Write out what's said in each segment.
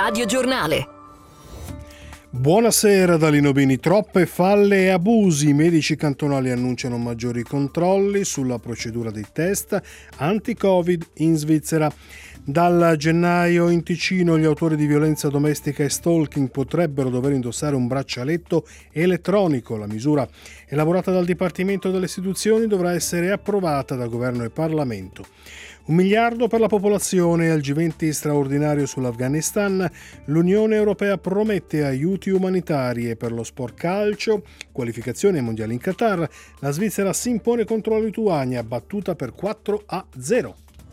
Radio Giornale. Buonasera da Lino Bini. Troppe falle e abusi. I medici cantonali annunciano maggiori controlli sulla procedura dei test anti-Covid in Svizzera. Dal gennaio in Ticino gli autori di violenza domestica e stalking potrebbero dover indossare un braccialetto elettronico. La misura, elaborata dal Dipartimento delle Istituzioni, dovrà essere approvata da Governo e Parlamento. 1 miliardo per la popolazione. Al G20 straordinario sull'Afghanistan l'Unione Europea promette aiuti umanitari, e per lo sport calcio, qualificazione ai mondiali in Qatar, la Svizzera si impone contro la Lituania, battuta per 4-0.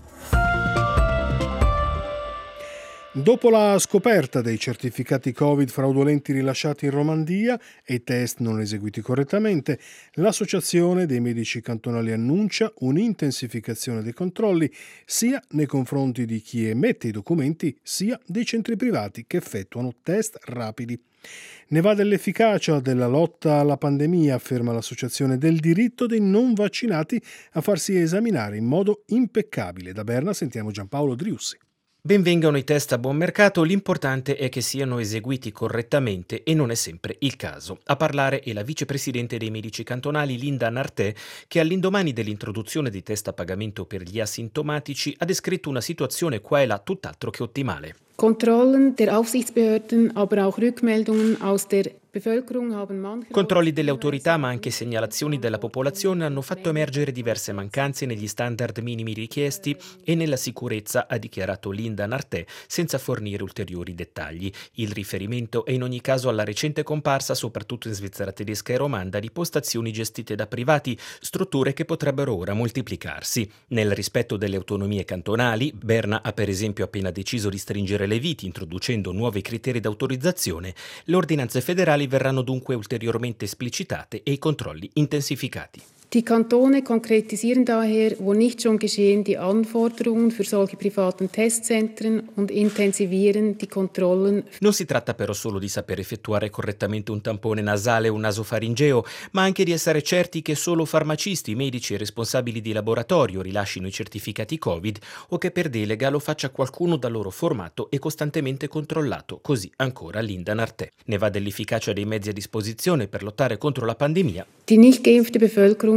Dopo la scoperta dei certificati Covid fraudolenti rilasciati in Romandia e i test non eseguiti correttamente, l'Associazione dei Medici Cantonali annuncia un'intensificazione dei controlli sia nei confronti di chi emette i documenti, sia dei centri privati che effettuano test rapidi. Ne va dell'efficacia della lotta alla pandemia, afferma l'Associazione, del diritto dei non vaccinati a farsi esaminare in modo impeccabile. Da Berna sentiamo Giampaolo Driussi. Benvengano i test a buon mercato, l'importante è che siano eseguiti correttamente e non è sempre il caso. A parlare è la vicepresidente dei medici cantonali Linda Narté, che all'indomani dell'introduzione dei test a pagamento per gli asintomatici ha descritto una situazione qua e là tutt'altro che ottimale. Controllen der Aufsichtsbehörden, aber auch Rückmeldungen aus der Bevölkerung haben manche... Controlli delle autorità, ma anche segnalazioni della popolazione hanno fatto emergere diverse mancanze negli standard minimi richiesti e nella sicurezza, ha dichiarato Linda Narté, senza fornire ulteriori dettagli. Il riferimento è in ogni caso alla recente comparsa, soprattutto in Svizzera tedesca e romanda, di postazioni gestite da privati, strutture che potrebbero ora moltiplicarsi. Nel rispetto delle autonomie cantonali, Berna ha per esempio appena deciso di stringere le viti introducendo nuovi criteri d'autorizzazione. Le ordinanze federali verranno dunque ulteriormente esplicitate e i controlli intensificati. Die Kantone konkretisieren daher, wo nicht schon geschehen, die Anforderungen für solche privaten Testzentren und intensivieren die Kontrollen. Non si tratta però solo di saper effettuare correttamente un tampone nasale o un nasofaringeo, ma anche di essere certi che solo farmacisti, medici e responsabili di laboratorio rilascino i certificati Covid o che per delega lo faccia qualcuno da loro formato e costantemente controllato, così ancora Linda Narté. Ne va dell'efficacia dei mezzi a disposizione per lottare contro la pandemia, Die nicht geimpfte Bevölkerung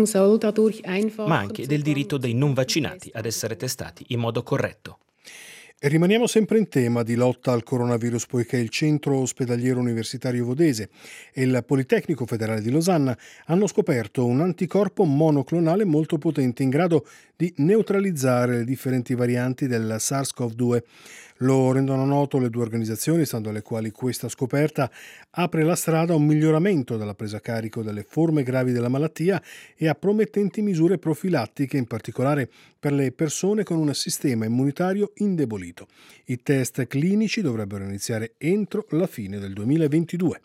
ma anche del diritto dei non vaccinati ad essere testati in modo corretto. E rimaniamo sempre in tema di lotta al coronavirus, poiché il Centro Ospedaliero Universitario Vodese e il Politecnico Federale di Losanna hanno scoperto un anticorpo monoclonale molto potente in grado di neutralizzare le differenti varianti del SARS-CoV-2. Lo rendono noto le due organizzazioni, stando alle quali questa scoperta apre la strada a un miglioramento della presa a carico delle forme gravi della malattia e a promettenti misure profilattiche, in particolare per le persone con un sistema immunitario indebolito. I test clinici dovrebbero iniziare entro la fine del 2022.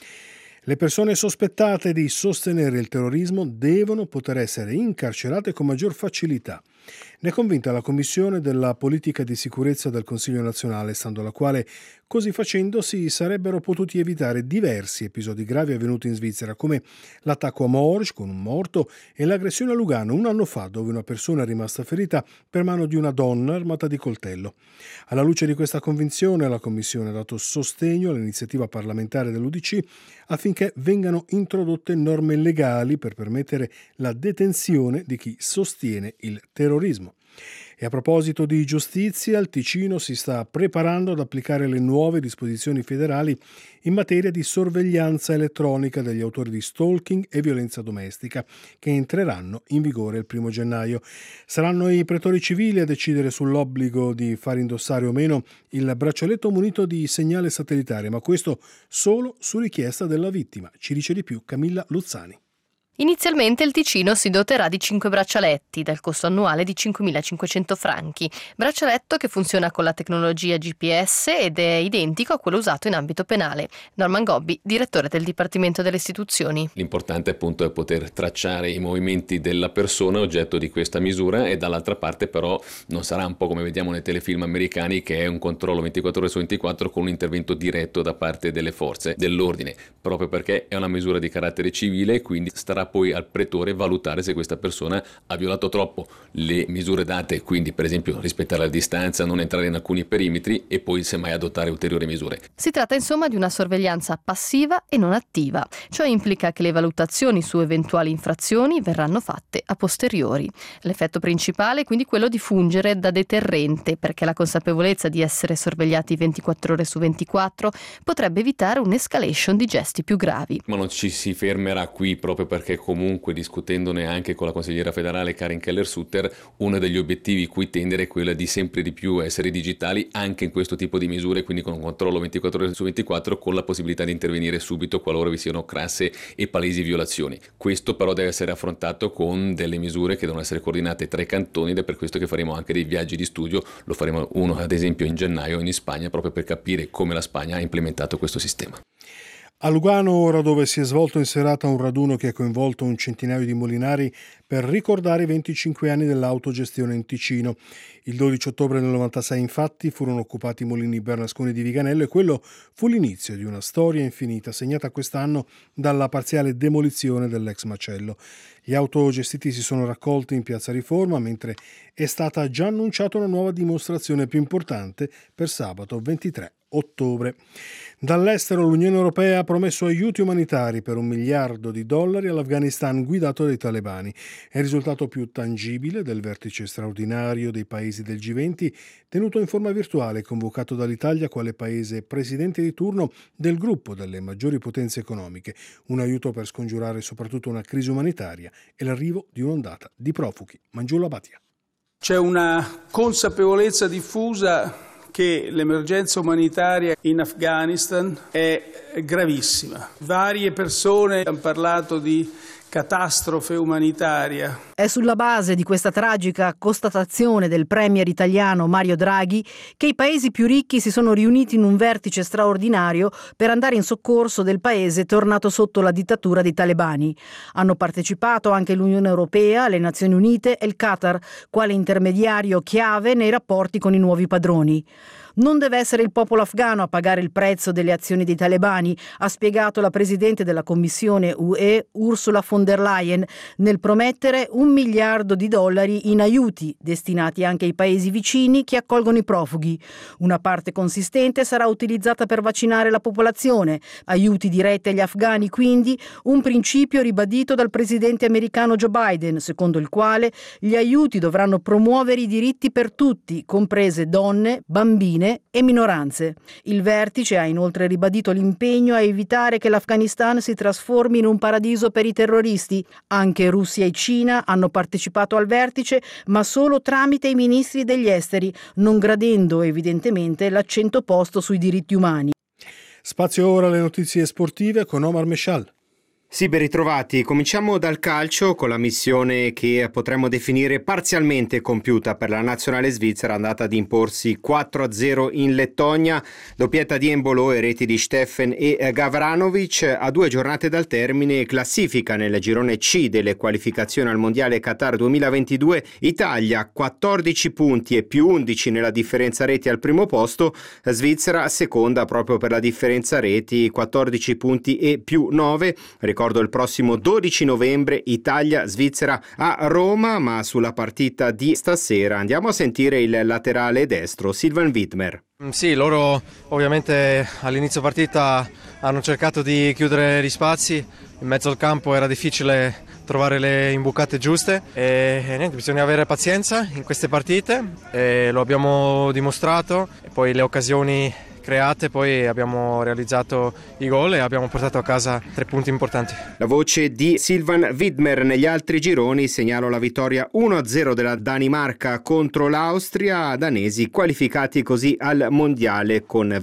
Le persone sospettate di sostenere il terrorismo devono poter essere incarcerate con maggior facilità. Ne è convinta la Commissione della Politica di Sicurezza del Consiglio nazionale, stando alla quale così facendo si sarebbero potuti evitare diversi episodi gravi avvenuti in Svizzera, come l'attacco a Morges con un morto e l'aggressione a Lugano un anno fa, dove una persona è rimasta ferita per mano di una donna armata di coltello. Alla luce di questa convinzione, la Commissione ha dato sostegno all'iniziativa parlamentare dell'UDC affinché vengano introdotte norme legali per permettere la detenzione di chi sostiene il terrorismo. E a proposito di giustizia, il Ticino si sta preparando ad applicare le nuove disposizioni federali in materia di sorveglianza elettronica degli autori di stalking e violenza domestica, che entreranno in vigore il 1 gennaio. Saranno i pretori civili a decidere sull'obbligo di far indossare o meno il braccialetto munito di segnale satellitare, ma questo solo su richiesta della vittima. Ci dice di più Camilla Luzzani. Inizialmente il Ticino si doterà di 5 braccialetti, dal costo annuale di 5.500 franchi. Braccialetto che funziona con la tecnologia GPS ed è identico a quello usato in ambito penale. Norman Gobbi, direttore del Dipartimento delle Istituzioni. L'importante appunto è poter tracciare i movimenti della persona oggetto di questa misura, e dall'altra parte però non sarà un po' come vediamo nei telefilm americani, che è un controllo 24 ore su 24 con un intervento diretto da parte delle forze dell'ordine, proprio perché è una misura di carattere civile, quindi starà starà poi al pretore valutare se questa persona ha violato troppo le misure date, quindi per esempio rispettare la distanza, non entrare in alcuni perimetri e poi semmai adottare ulteriori misure. Si tratta insomma di una sorveglianza passiva e non attiva. Ciò implica che le valutazioni su eventuali infrazioni verranno fatte a posteriori. L'effetto principale è quindi quello di fungere da deterrente, perché la consapevolezza di essere sorvegliati 24 ore su 24 potrebbe evitare un'escalation di gesti più gravi. Ma non ci si fermerà qui, proprio perché comunque, discutendone anche con la consigliera federale Karin Keller-Sutter, uno degli obiettivi cui tendere è quello di sempre di più essere digitali anche in questo tipo di misure, quindi con un controllo 24 ore su 24, con la possibilità di intervenire subito qualora vi siano crasse e palesi violazioni. Questo però deve essere affrontato con delle misure che devono essere coordinate tra i cantoni, ed è per questo che faremo anche dei viaggi di studio. Lo faremo uno ad esempio in gennaio in Spagna, proprio per capire come la Spagna ha implementato questo sistema. A Lugano, ora, dove si è svolto in serata un raduno che ha coinvolto un centinaio di molinari per ricordare i 25 anni dell'autogestione in Ticino. Il 12 ottobre del 96 infatti furono occupati i mulini Bernasconi di Viganello e quello fu l'inizio di una storia infinita segnata quest'anno dalla parziale demolizione dell'ex macello. Gli autogestiti si sono raccolti in Piazza Riforma, mentre è stata già annunciata una nuova dimostrazione più importante per sabato 23 ottobre. Dall'estero l'Unione Europea ha promesso aiuti umanitari per $1 miliardo all'Afghanistan guidato dai talebani. È il risultato più tangibile del vertice straordinario dei paesi del G20 tenuto in forma virtuale, convocato dall'Italia quale paese presidente di turno del gruppo delle maggiori potenze economiche. Un aiuto per scongiurare soprattutto una crisi umanitaria e l'arrivo di un'ondata di profughi. Mangiulo Abatia. C'è una consapevolezza diffusa che l'emergenza umanitaria in Afghanistan è gravissima. Varie persone hanno parlato di catastrofe umanitaria. È sulla base di questa tragica constatazione del premier italiano Mario Draghi che i paesi più ricchi si sono riuniti in un vertice straordinario per andare in soccorso del paese tornato sotto la dittatura dei talebani. Hanno partecipato anche l'Unione Europea, le Nazioni Unite e il Qatar, quale intermediario chiave nei rapporti con i nuovi padroni. Non deve essere il popolo afghano a pagare il prezzo delle azioni dei talebani, ha spiegato la Presidente della Commissione UE, Ursula von der Leyen, nel promettere $1 miliardo in aiuti, destinati anche ai paesi vicini che accolgono i profughi. Una parte consistente sarà utilizzata per vaccinare la popolazione. Aiuti diretti agli afghani, quindi, un principio ribadito dal Presidente americano Joe Biden, secondo il quale gli aiuti dovranno promuovere i diritti per tutti, comprese donne, bambine e minoranze. Il vertice ha inoltre ribadito l'impegno a evitare che l'Afghanistan si trasformi in un paradiso per i terroristi. Anche Russia e Cina hanno partecipato al vertice, ma solo tramite i ministri degli esteri, non gradendo evidentemente l'accento posto sui diritti umani. Spazio ora alle notizie sportive con Omar Meshal. Sì, ben ritrovati. Cominciamo dal calcio con la missione che potremmo definire parzialmente compiuta per la nazionale svizzera, andata ad imporsi 4-0 in Lettonia, doppietta di Embolo e reti di Steffen e Gavranovic. A 2 giornate dal termine, classifica nel girone C delle qualificazioni al Mondiale Qatar 2022, Italia 14 punti e più 11 nella differenza reti al primo posto, Svizzera seconda proprio per la differenza reti, 14 punti e più 9. Ricordo il prossimo 12 novembre Italia-Svizzera a Roma, ma sulla partita di stasera andiamo a sentire il laterale destro Sylvain Widmer. Sì, loro ovviamente all'inizio partita hanno cercato di chiudere gli spazi, in mezzo al campo era difficile trovare le imbucate giuste e niente, bisogna avere pazienza in queste partite e lo abbiamo dimostrato, e poi le occasioni create, poi abbiamo realizzato i gol e abbiamo portato a casa 3 punti importanti. La voce di Sylvain Widmer. Negli altri gironi segnalo la vittoria 1-0 della Danimarca contro l'Austria, danesi qualificati così al mondiale con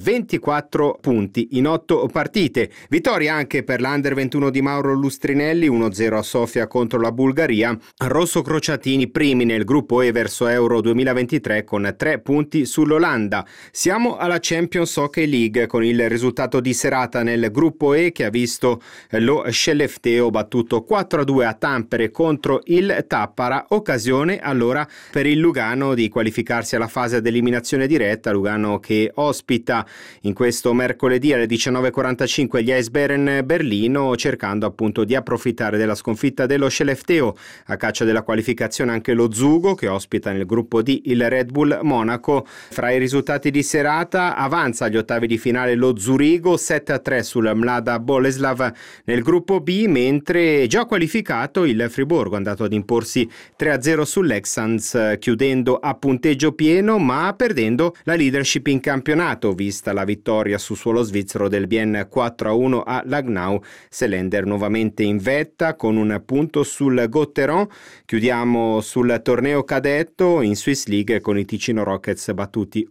24 punti in 8 partite. Vittoria anche per l'Under 21 di Mauro Lustrinelli, 1-0 a Sofia contro la Bulgaria. Rosso-crociatini primi nel gruppo E verso Euro 2023 con 3 punti sull'Olanda. Siamo alla Champions Soccer League con il risultato di serata nel gruppo E che ha visto lo Skellefteå battuto 4-2 a Tampere contro il Tappara, occasione allora per il Lugano di qualificarsi alla fase ad eliminazione diretta. Lugano che ospita in questo mercoledì alle 19:45 gli Eisbären Berlino, cercando appunto di approfittare della sconfitta dello Skellefteå. A caccia della qualificazione anche lo Zugo che ospita nel gruppo D il Red Bull Monaco. Fra i risultati di serata avanza agli ottavi di finale lo Zurigo 7-3 sul Mlada Boleslav nel gruppo B, mentre già qualificato il Friburgo è andato ad imporsi 3-0 sull'Exans, chiudendo a punteggio pieno ma perdendo la leadership in campionato, vista la vittoria su suolo svizzero del Bien 4-1 a Langnau. Selender nuovamente in vetta con un punto sul Gotteron. Chiudiamo sul torneo cadetto in Swiss League con i Ticino Rockets battuti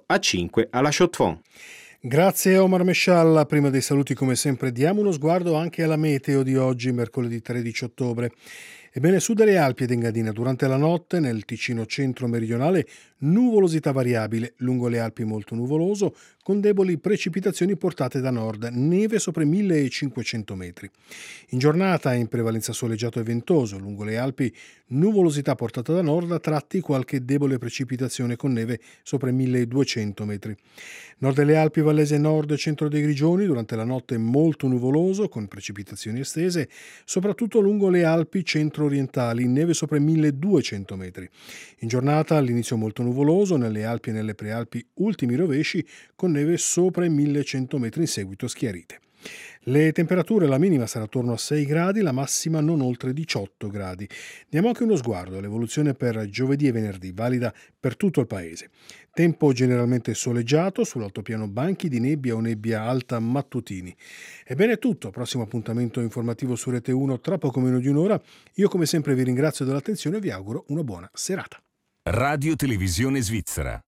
8-5 alla Chaux-de-Fonds. Grazie Omar Mescialla. Prima dei saluti come sempre diamo uno sguardo anche alla meteo di oggi, mercoledì 13 ottobre. Ebbene, su dalle Alpi ed Engadina durante la notte nel Ticino centro-meridionale nuvolosità variabile, lungo le Alpi molto nuvoloso, con deboli precipitazioni portate da nord, neve sopra i 1500 metri. In giornata in prevalenza soleggiato e ventoso, lungo le Alpi nuvolosità portata da nord, a tratti qualche debole precipitazione con neve sopra i 1200 metri. Nord delle Alpi Vallese nord e centro dei Grigioni durante la notte molto nuvoloso, con precipitazioni estese, soprattutto lungo le Alpi centro-orientali, neve sopra i 1200 metri. In giornata all'inizio molto nuvoloso, nelle Alpi e nelle Prealpi ultimi rovesci, con neve sopra i 1100 metri, in seguito schiarite. Le temperature, la minima sarà attorno a 6 gradi, la massima non oltre 18 gradi. Diamo anche uno sguardo all'evoluzione per giovedì e venerdì, valida per tutto il paese. Tempo generalmente soleggiato, sull'altopiano banchi di nebbia o nebbia alta mattutini. Ebbene è tutto, prossimo appuntamento informativo su Rete 1 tra poco meno di un'ora. Io come sempre vi ringrazio dell'attenzione e vi auguro una buona serata. Radio Televisione Svizzera.